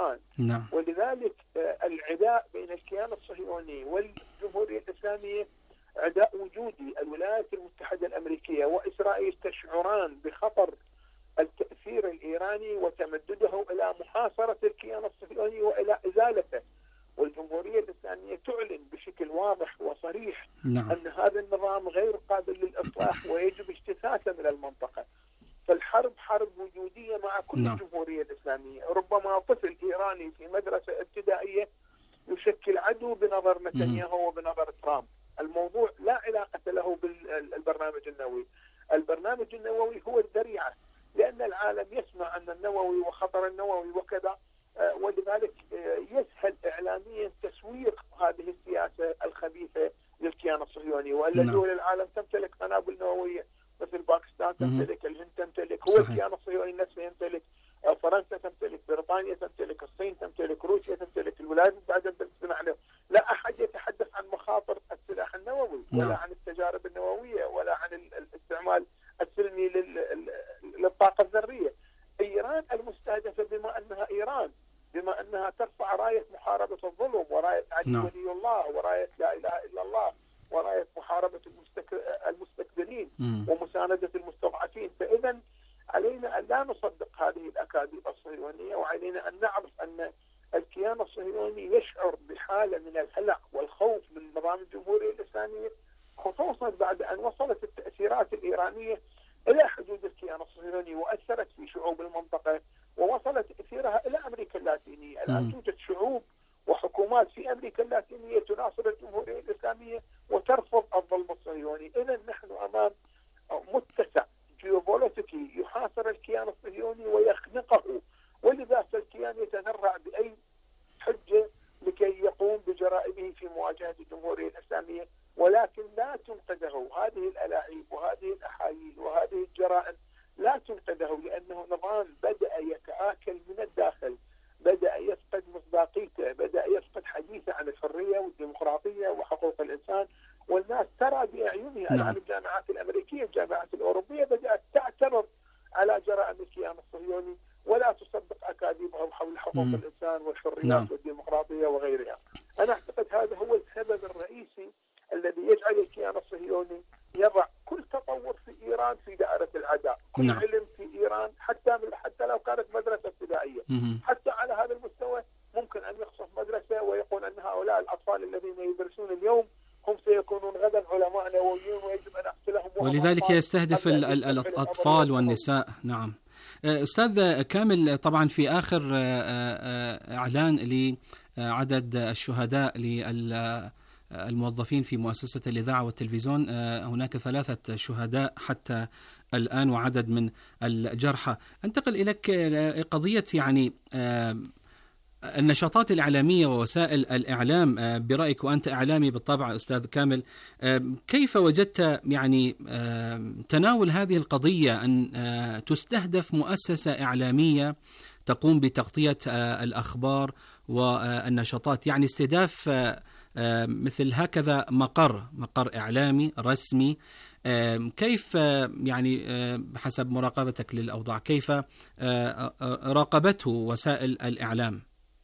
إيران. نعم. ولذلك العداء بين الكيان الصهيوني والجمهورية الإسلامية عداء وجودي. الولايات المتحدة الأمريكية وإسرائيل تشعران بخطر التأثير الإيراني وتمدده إلى محاصرة الكيان الصهيوني وإلى إزالته، والجمهورية الإسلامية تعلن بشكل واضح وصريح نعم. أن هذا النظام غير قابل للإصلاح ويجب اجتثاثه من المنطقة. فالحرب حرب وجودية مع كل نعم. الجمهورية الإسلامية. ربما طفل إيراني في مدرسة ابتدائية يشكل عدو بنظر نتنياهو وبنظر ترامب. الموضوع لا علاقة له بالبرنامج النووي. البرنامج النووي هو الذريعة، لأن العالم يسمع أن النووي وخطر النووي وكذا، ولذلك يسهل إعلاميا تسويق هذه السياسة الخبيثة للكيان الصهيوني. وأن دول العالم تمتلك قنابل نووية، مثل باكستان تمتلك، الهند تمتلك، هو الكيان الصهيوني نفسه يمتلك، فرنسا تمتلك، بريطانيا تمتلك، الصين تمتلك، روسيا تمتلك، الولايات المتحدة تمتلك. لا أحد يتحدث عن مخاطر السلاح النووي ولا عن التجارب النووية ولا عن الاستعمال السلمي للطاقة الذرية. إيران المستهدفة بما أنها ترفع راية محاربة الظلم وراية علي ولي الله وراية لا إله إلا الله وراية محاربة المستكبرين ومساندة المستضعفين. فإذا علينا أن لا نصدق هذه الأكاذيب الصهيونية، وعلينا أن نعرف أن الكيان الصهيوني يشعر بحالة من الهلع والخوف من نظام الجمهورية الإسلامية، خصوصا بعد أن وصلت التأثيرات الإيرانية إلى حدود الكيان الصهيوني وأثرت في شعوب المنطقة، ووصلت تأثيرها إلى أمريكا اللاتينية. الآن توجد شعوب وحكومات في أمريكا اللاتينية تناصر الجمهورية الإسلامية وترفض الظلم الصهيوني. إذا نحن أمام متسع جيوبوليتيكي يحاصر الكيان الصهيوني ويخنقه، ولذا الكيان يتذرع بأي حجة لكي يقوم بجرائمه في مواجهة الجمهورية الإسلامية، ولكن لا تنقذه هذه الألاعيب وهذه الأحايل وهذه الجرائم، لا تنقذه، لأنه نظام بدأ يتآكل من الداخل، بدأ يفقد مصداقيته، بدأ يفقد حديثه عن الحرية والديمقراطية وحقوق الإنسان، والناس ترى بأعينها. الآن الجامعات الأمريكية الجامعات الأوروبية بدأت تعترض على جرائم الكيان الصهيوني ولا تصدق أكاذيبهم حول حقوق الإنسان والحريات والديمقراطية وغيرها. أنا أعتقد هذا هو السبب الرئيسي الذي يجعل الكيان الصهيوني يضع كل تطور في إيران في دائرة العداء، كل علم في إيران حتى لو كانت مدرسة ابتدائية، حتى على هذا المستوى ممكن أن يخصص مدرسة ويقول أن هؤلاء الأطفال الذين يدرسون اليوم هم سيكونون غدا علماء نوويون ويجب أن أقتلهم. ولذلك يستهدف الأطفال والنساء. نعم. أستاذ كامل، طبعا في آخر إعلان لعدد الشهداء الموظفين في مؤسسة الإذاعة والتلفزيون، هناك 3 شهداء حتى الآن وعدد من الجرحى. أنتقل إليك قضية يعني النشاطات الإعلامية ووسائل الإعلام برأيك، وأنت إعلامي بالطبع أستاذ كامل، كيف وجدت يعني تناول هذه القضية أن تستهدف مؤسسة إعلامية تقوم بتغطية الأخبار والنشاطات، يعني استهداف مثل هكذا مقر إعلامي رسمي؟ كيف يعني بحسب مراقبتك للأوضاع كيف راقبته وسائل الإعلام؟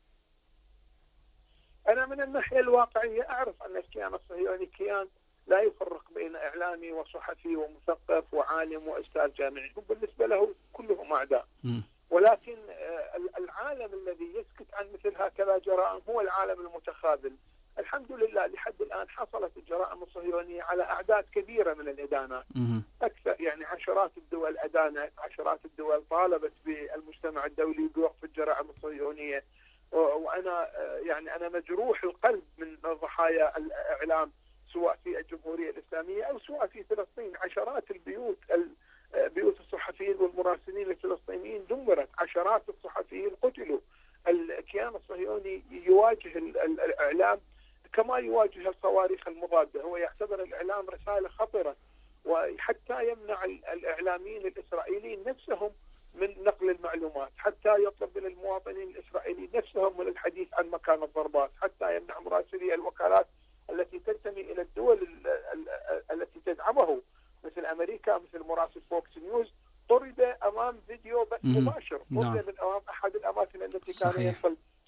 أنا من الناحية الواقعية أعرف أن الكيان الصهيوني كيان لا يفرق بين إعلامي وصحفي ومثقف وعالم وأستاذ جامعي، بالنسبة له كلهم أعداء. ولكن العالم الذي يسكت عن مثل هكذا جرائم هو العالم المتخاذل. الحمد لله لحد الآن حصلت الجرائم الصهيونية على أعداد كبيرة من الإدانات، أكثر يعني عشرات الدول أدانت، عشرات الدول طالبت بالمجتمع الدولي بوقف الجرائم الصهيونية. وأنا يعني أنا مجروح القلب من ضحايا الإعلام سواء في الجمهورية الإسلامية أو سواء في فلسطين. عشرات البيوت بيوت الصحفيين والمراسلين الفلسطينيين دمرت، عشرات الصحفيين قتلوا. الكيان الصهيوني يواجه الإعلام كما يواجه الصواريخ المضادة، هو يعتبر الإعلام رسالة خطرة، وحتى يمنع الإعلاميين الإسرائيليين نفسهم من نقل المعلومات، حتى يطلب من المواطنين الإسرائيليين نفسهم من الحديث عن مكان الضربات، حتى يمنع مراسلي الوكالات التي تنتمي إلى الدول التي تدعمه مثل أمريكا، مثل مراسل فوكس نيوز طرد أمام فيديو بث مباشر، طرد من أمام أحد الأماكن التي كان يصل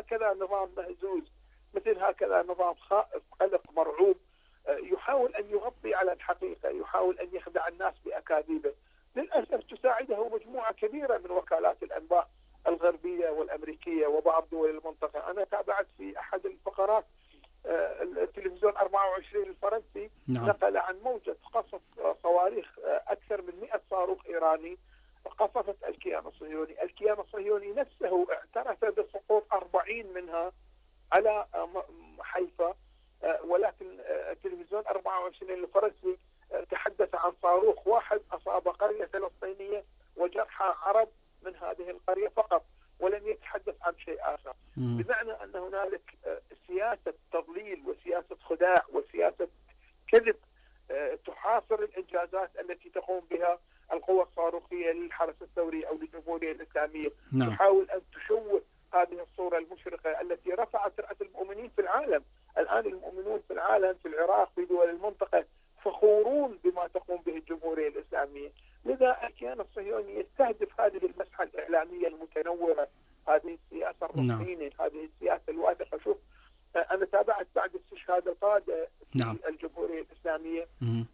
هكذا نظام مهزوز، مثل هكذا نظام خائف قلق مرعوب، يحاول أن يغطي على الحقيقة، يحاول أن يخدع الناس بأكاذيبه. للأسف تساعده مجموعة كبيرة من وكالات الأنباء الغربية والأمريكية وبعض دول المنطقة. أنا تابعت في أحد الفقرات التلفزيون 24 الفرنسي نقل عن موجة قصف صواريخ أكثر من 100 صاروخ إيراني قصفت الكيان الصهيوني. الكيان الصهيوني نفسه اعترف بسقوط 40 منها على حيفا، ولكن التلفزيون 24 الفرنسي تحدث عن صاروخ واحد أصاب قرية فلسطينية وجرح عرب من هذه القرية فقط، ولم يتحدث عن شيء آخر. بمعنى أن هنالك سياسة تضليل وسياسة خداع وسياسة كذب تحاصر الإنجازات التي تقوم بها القوى الصاروخية للحرس الثوري أو للجمهورية الإسلامية. تحاول أن تشوه هذه الصورة المشرقة التي رفعت رأس المؤمنين في العالم. الآن المؤمنون في العالم، في العراق، في دول المنطقة، فخورون بما تقوم به الجمهورية الإسلامية. لذا الكيان الصهيوني يستهدف هذه المسحة الإعلامية المتنورة، هذه السياسة الرصينة، هذه السياسة الواثقة. شوف، أنا تابعت بعد استشهاد القادة في الجمهورية الإسلامية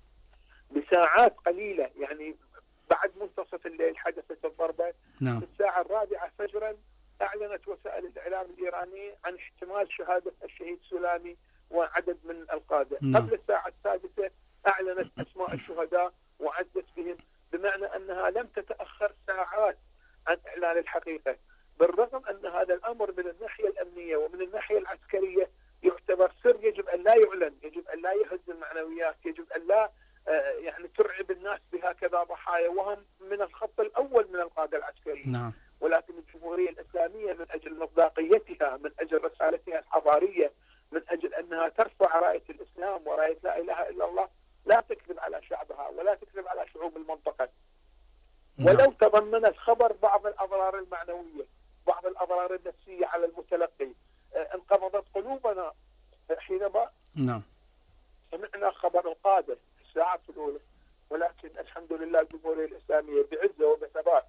بساعات قليلة، يعني بعد منتصف الليل حدثت الضربة. في الساعة 4 فجرا أعلنت وسائل الإعلام الإيرانية عن احتمال شهادة الشهيد سولاني وعدد من القادة. قبل الساعة 6 أعلنت أسماء الشهداء وعدت بهم، بمعنى أنها لم تتأخر ساعات عن إعلان الحقيقة. بالرغم أن هذا الأمر من الناحية الأمنية ومن الناحية العسكرية يعتبر سر، يجب أن لا يعلن، يجب أن لا يهز المعنويات، يجب أن لا يعني ترعب الناس بهكذا ضحايا، وهم من الخط الأول من القادة العسكريين. ولكن الجمهورية الإسلامية من أجل مصداقيتها، من أجل رسالتها الحضارية، من أجل أنها ترفع راية الإسلام وراية لا إله إلا الله، لا تكذب على شعبها ولا تكذب على شعوب المنطقة. ولو تضمن الخبر بعض الأضرار المعنوية، بعض الأضرار النفسية على المتلقي. انقبضت قلوبنا حينما سمعنا خبر القادة الساعة الأولى، ولكن الحمد لله الجمهورية الإسلامية بعزة وبثبات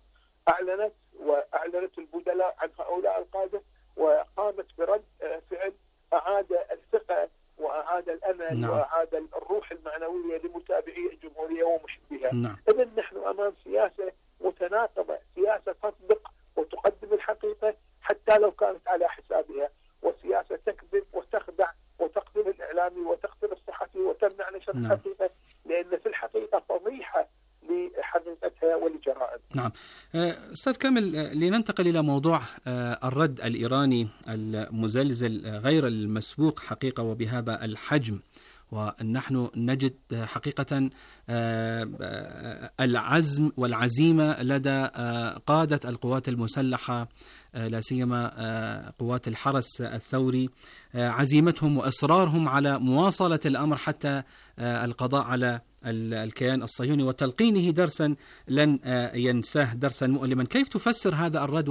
أعلنت البدلاء عن هؤلاء القادة، وقامت برد فعل أعاد الثقة وأعاد الأمل وأعاد الروح المعنوية لمتابعي الجمهورية ومحبيها. إذن نحن أمام سياسة متناقضة، سياسة تصدق وتقدم الحقيقة حتى لو كانت على حسابها، وسياسة تكذب وتخدع وتقتل الإعلامي وتقتل الصحفي وتمنع نشر الحقيقة، لأن في الحقيقة فضيحة لحقيقتها ولجرائمها. أستاذ كامل، لننتقل إلى موضوع الرد الإيراني المزلزل غير المسبوق حقيقة وبهذا الحجم، ونحن نجد حقيقة العزم والعزيمة لدى قادة القوات المسلحة، لا سيما قوات الحرس الثوري، عزيمتهم وإصرارهم على مواصلة الأمر حتى القضاء على الكيان الصهيوني وتلقينه درسا لن ينساه، درسا مؤلما. كيف تفسر هذا الرد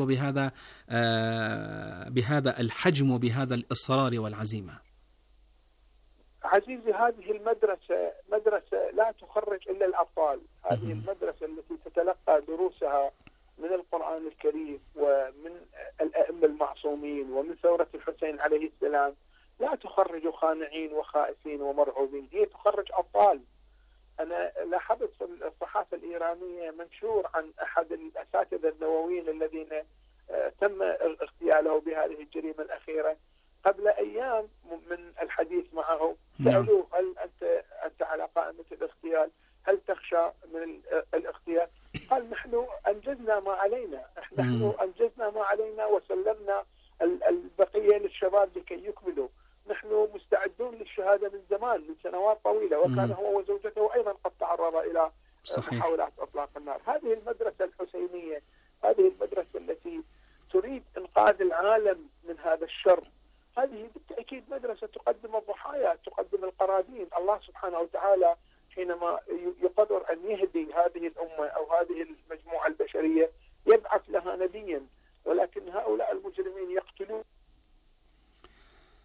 بهذا الحجم وبهذا الإصرار والعزيمة؟ عزيزي، هذه المدرسة مدرسة لا تخرج إلا الأبطال. هذه المدرسة التي تتلقى دروسها من القرآن الكريم ومن الأئمة المعصومين ومن ثورة الحسين عليه السلام لا تخرج خانعين وخائفين ومرعوبين، هي تخرج أبطال. أنا لاحظت في الصحافة الإيرانية منشور عن أحد الأساتذة النوويين الذين تم اغتياله بهذه الجريمة الأخيرة قبل أيام من الحديث معه. سألوه: هل أنت على قائمة الاغتيال؟ هل تخشى من الاغتيال؟ قال: نحن أنجزنا ما علينا، نحن أنجزنا ما علينا وسلمنا البقية للشباب لكي يكملوا. نحن مستعدون للشهادة من زمان، من سنوات طويلة، وكان هو وزوجته أيضا قد تعرض إلى محاولات إطلاق النار. هذه المدرسة الحسينية، هذه المدرسة التي تريد إنقاذ العالم من هذا الشر، هذه بالتأكيد مدرسة تقدم الضحايا، تقدم القرابين. الله سبحانه وتعالى حينما يقدر أن يهدي هذه الأمة أو هذه المجموعة البشرية يبعث لها نبيا، ولكن هؤلاء المجرمين يقتلون.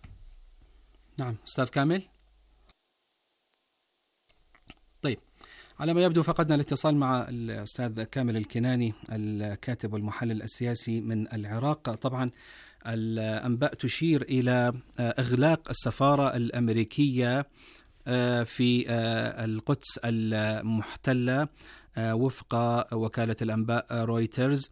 نعم أستاذ كامل. طيب، على ما يبدو فقدنا الاتصال مع الأستاذ كامل الكناني الكاتب والمحلل السياسي من العراق. طبعا الأنباء تشير إلى إغلاق السفارة الأمريكية في القدس المحتلة وفق وكالة الأنباء رويترز.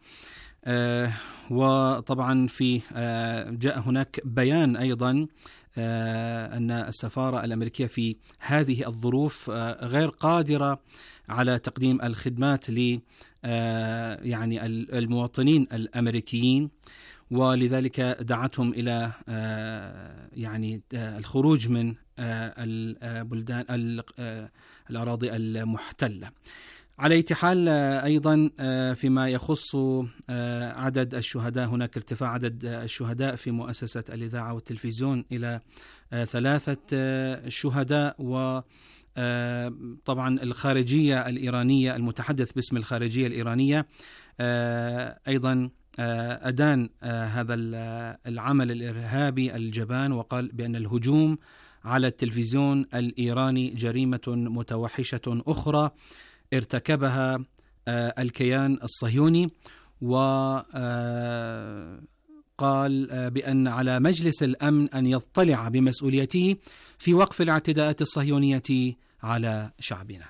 وطبعا جاء هناك بيان أيضا أن السفارة الأمريكية في هذه الظروف غير قادرة على تقديم الخدمات يعني المواطنين الأمريكيين، ولذلك دعتهم إلى يعني الخروج من البلدان الأراضي المحتلة. على أي حال أيضا فيما يخص عدد الشهداء، هناك ارتفاع عدد الشهداء في مؤسسة الإذاعة والتلفزيون إلى 3 شهداء. وطبعا الخارجية الإيرانية، المتحدث باسم الخارجية الإيرانية أيضا أدان هذا العمل الإرهابي الجبان، وقال بأن الهجوم على التلفزيون الإيراني جريمة متوحشة أخرى ارتكبها الكيان الصهيوني. وقال بأن على مجلس الأمن أن يطلع بمسؤوليته في وقف الاعتداءات الصهيونية على شعبنا.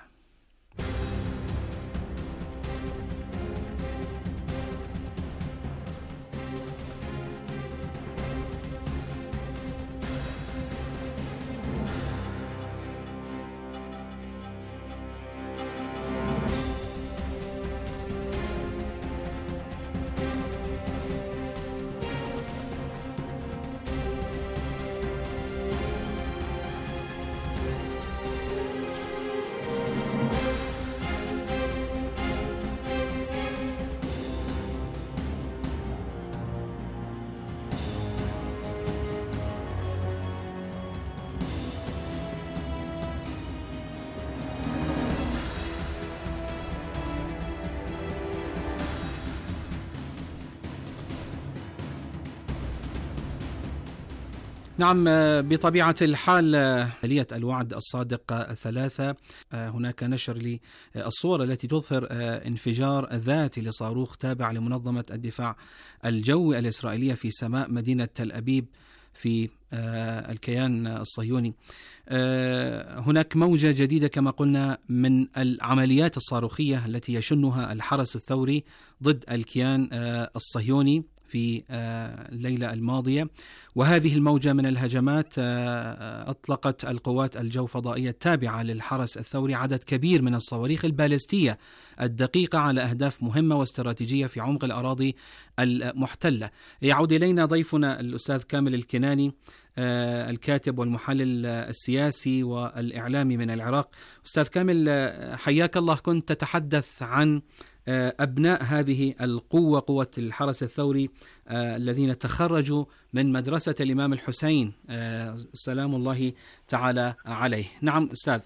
نعم، بطبيعة الحال آلية الوعد الصادق 3 هناك نشر للصور التي تظهر انفجار ذاتي لصاروخ تابع لمنظمة الدفاع الجوي الإسرائيلية في سماء مدينة تل أبيب في الكيان الصهيوني. هناك موجة جديدة كما قلنا من العمليات الصاروخية التي يشنها الحرس الثوري ضد الكيان الصهيوني في الليلة الماضية، وهذه الموجة من الهجمات أطلقت القوات الجوفضائية التابعة للحرس الثوري عدد كبير من الصواريخ البالستية الدقيقة على أهداف مهمة واستراتيجية في عمق الأراضي المحتلة. يعود إلينا ضيفنا الأستاذ كامل الكناني الكاتب والمحلل السياسي والإعلامي من العراق. أستاذ كامل، حياك الله. كنت تتحدث عن أبناء هذه القوة، قوة الحرس الثوري الذين تخرجوا من مدرسة الإمام الحسين سلام الله تعالى عليه. نعم أستاذ.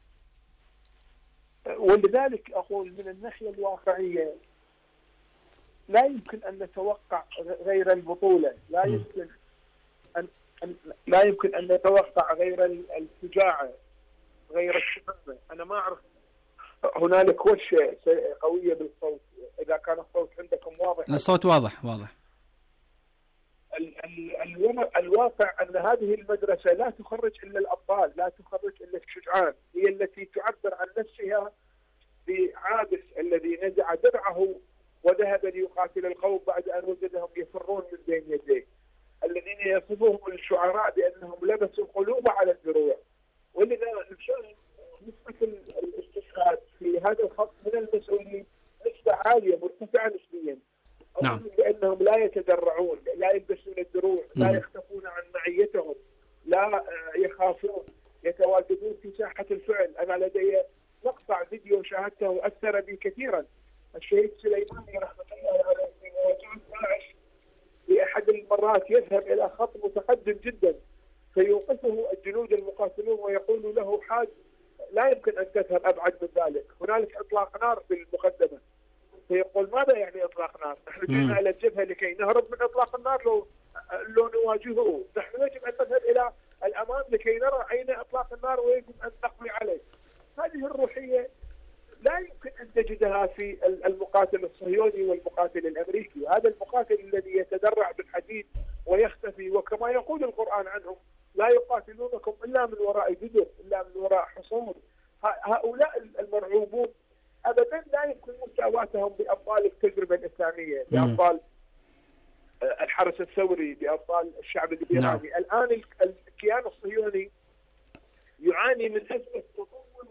ولذلك أقول من الناحية الواقعية لا يمكن أن نتوقع غير البطولة، لا يمكن أن نتوقع غير الشجاعة، غير الشهامة. أنا ما أعرف هنالك وشة قوية بالصوت، إذا كان الصوت عندكم واضح. الصوت واضح. الواقع أن هذه المدرسة لا تخرج إلا الأبطال، لا تخرج إلا الشجعان، هي التي تعبر عن نفسها بعابس الذي نزع درعه وذهب ليقاتل القوم بعد أن وجدهم يفرون من بين يديه، الذين يصفهم الشعراء بأنهم لبسوا القلوب على الدروع. ولذا نشاهد نسبة الاستشهاد في هذا الخط من المسؤولين نسبة عالية مرتفعة نسبيا. نعم. لأنهم لا يتدرعون، لا يلبسون الدروع، لا يختفون عن معيتهم، لا يخافون، يتواجدون في ساحة الفعل. أنا لدي مقطع فيديو شاهدته أثر بي كثيرا. الشهيد سليماني رحمة الله عليه في مواجهة داعش في أحد المرات يذهب إلى خط متقدم جدا فيوقفه الجنود المقاتلون ويقول له: حاج، لا يمكن أن تذهب أبعد من ذلك، هنالك إطلاق نار في المقدمة. فيقول: ماذا يعني إطلاق نار؟ نحن جئنا إلى الجبهة لكي نهرب من إطلاق النار لو نواجهه، نحن يجب أن نذهب إلى الأمام لكي نرى أين إطلاق النار ويجب أن نقضي عليه. هذه الروحية في المقاتل الصهيوني والمقاتل الأمريكي. هذا المقاتل الذي يتدرع بالحديد ويختفي، وكما يقول القرآن عنهم لا يقاتلونكم إلا من وراء جدر، إلا من وراء حصون. هؤلاء المرعوبون أبدا لا يمكن مساواتهم بأبطال التجربة الإسلامية، بأبطال الحرس الثوري، بأبطال الشعب الإيراني. الآن الكيان الصهيوني يعاني من أزمة تطور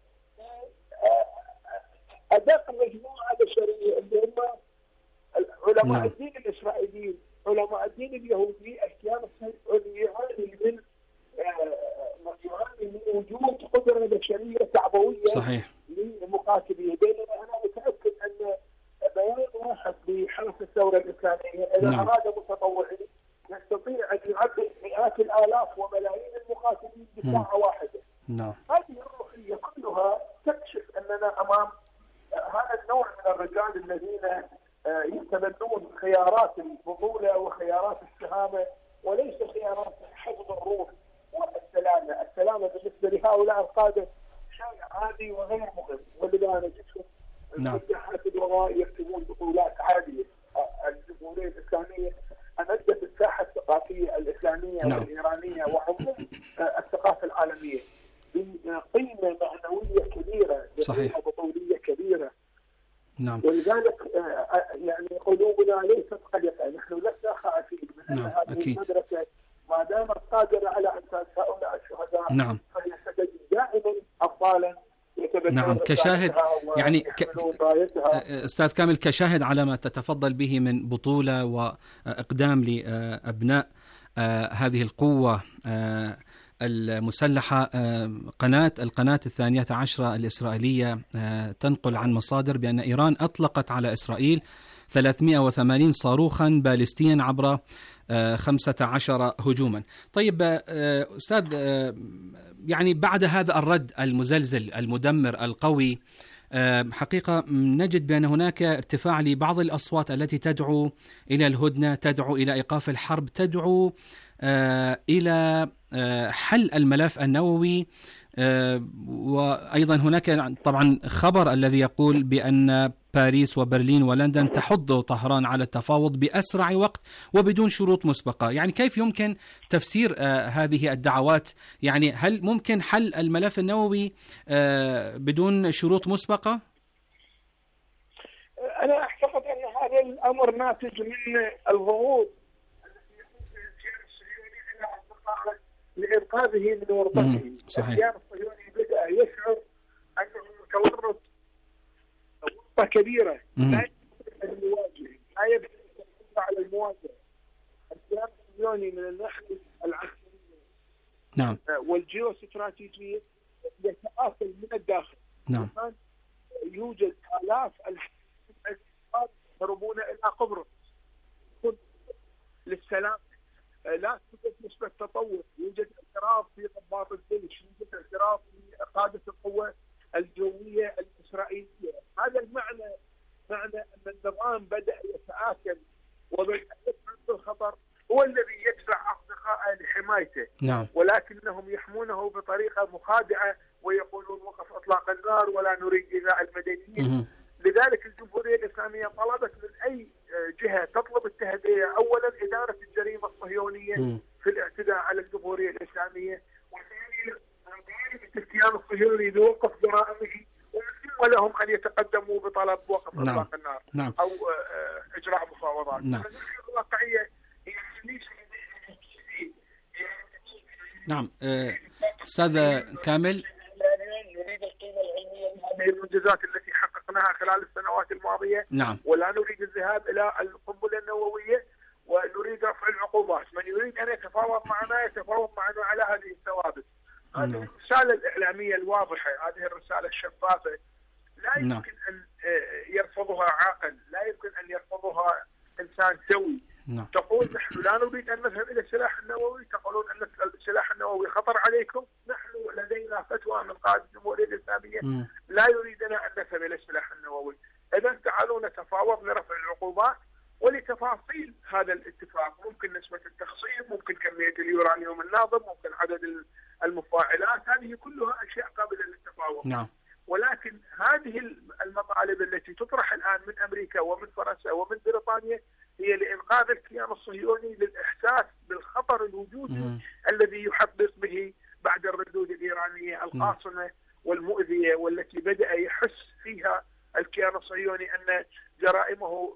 أدق مجموعة بشرية اللي هم علماء الدين الإسرائيليين، علماء الدين اليهودي. الكيان الصهيوني يعاني من وجود قدرة بشرية تعبوية صحيح لمقاتليه. بينما أنا متأكد أن بيان واحد بحرس الثورة الإسلامية إذا أراد متطوعين يستطيع أن يعبر مئات الآلاف وملايين المقاتلين بساعة واحدة. هذه الروحية كلها تكشف أننا أمام هذا النوع من الرجال الذين يتبنون خيارات البطولة وخيارات الشهامة وليس خيارات حفظ الروح والسلامة. السلامة بالنسبة لهؤلاء القادة شيء عادي وغير مهم، ولذا نجدهم في ساحات اللغة يكتبون بطولات عادية. الجمهورية الإسلامية أمدت الساحة الثقافية الإسلامية والإيرانية وعموم الثقافة العالمية بقيمة معنوية كبيرة، بقيمة بطولية كبيرة. ولذلك يعني قلوبنا ليست قلقة، نحن لسنا خائفين من أن هذه المدرسة ما دامت قادرة على أن تنسى هؤلاء الشهداء فهي ستجد دائما أبطالا كشاهد يعني أستاذ كامل، كشاهد على ما تتفضل به من بطولة وإقدام لأبناء هذه القوة المسلحة. القناة 12 الإسرائيلية تنقل عن مصادر بأن إيران أطلقت على إسرائيل 380 صاروخا باليستيا عبر 15 هجوما. طيب أستاذ، يعني بعد هذا الرد المزلزل المدمر القوي، حقيقة نجد بأن هناك ارتفاع لبعض الأصوات التي تدعو إلى الهدنة، تدعو إلى إيقاف الحرب، تدعو إلى حل الملف النووي. وأيضا هناك طبعا خبر الذي يقول بأن باريس وبرلين ولندن تحض طهران على التفاوض بأسرع وقت وبدون شروط مسبقة. يعني كيف يمكن تفسير هذه الدعوات؟ يعني هل ممكن حل الملف النووي بدون شروط مسبقة؟ أنا أعتقد أن هذا الأمر ناتج من الضغوط لإنقاذه من ورطته. الكيان الصهيوني بدأ يشعر أنه متورط ورطة كبيرة لا يقدر أن يواجه، لا يقدر على المواجهة. الكيان الصهيوني من الناحية العسكرية والجيوستراتيجية يتآكل من الداخل. يوجد آلاف الأشخاص يهربون إلى قبرص للسلام. لا توجد نسبة تطور، يوجد اعتراف في ضباط الجيش، يوجد اعتراف في قادة القوة الجوية الإسرائيلية. هذا المعنى أن النظام بدأ يتآكل وبدأ يفهم الخطر، هو الذي يدفع أصدقائه لحمايته. ولكنهم يحمونه بطريقة مخادعة ويقولون وقف إطلاق النار ولا نريد إيذاء المدنيين. لذلك الجمهورية الإسلامية طلبت من أي جهة تطلب التهدئة، أولا إدارة الجريمة الصهيونية في الاعتداء على الجمهورية الإسلامية، وثانيا الكيان الصهيوني يوقف جرائمه، ومن لهم أن يتقدموا بطلب وقف إطلاق النار أو إجراء مفاوضات. الواقعية أستاذ كامل، نريد القيمة العلمية لهذه المنجزات التي حققناها خلال السنوات الماضية. ولا نريد الذهاب إلى القنبلة النووية، ونريد رفع العقوبات. من يريد أن يتفاوض معنا يتفاوض معنا على هذه الثوابت. هذه الرسالة الإعلامية الواضحة، هذه الرسالة الشفافة لا يمكن أن يرفضها عاقل، لا يمكن أن يرفضها إنسان سوي. تقول نحن لا نريد أن نذهب إلى السلاح النووي، تقولون أن السلاح النووي خطر عليكم، نحن لدينا فتوى من قائد الجمهورية الإسلامية لا يريدنا أن نذهب إلى السلاح النووي. إذا تعالوا نتفاوض لرفع العقوبات ولتفاصيل هذا الاتفاق، ممكن نسبة التخصيب، ممكن كمية اليورانيوم الناضب، ممكن عدد المفاعلات، هذه كلها أشياء قابلة للتفاوض. ولكن هذه المطالب التي تطرح الآن من أمريكا ومن فرنسا ومن بريطانيا هي لإنقاذ الكيان الصهيوني للإحساس بالخطر الوجودي الذي يحقق به بعد الردود الإيرانية القاصمة والمؤذية، والتي بدأ يحس فيها الكيان الصهيوني أن جرائمه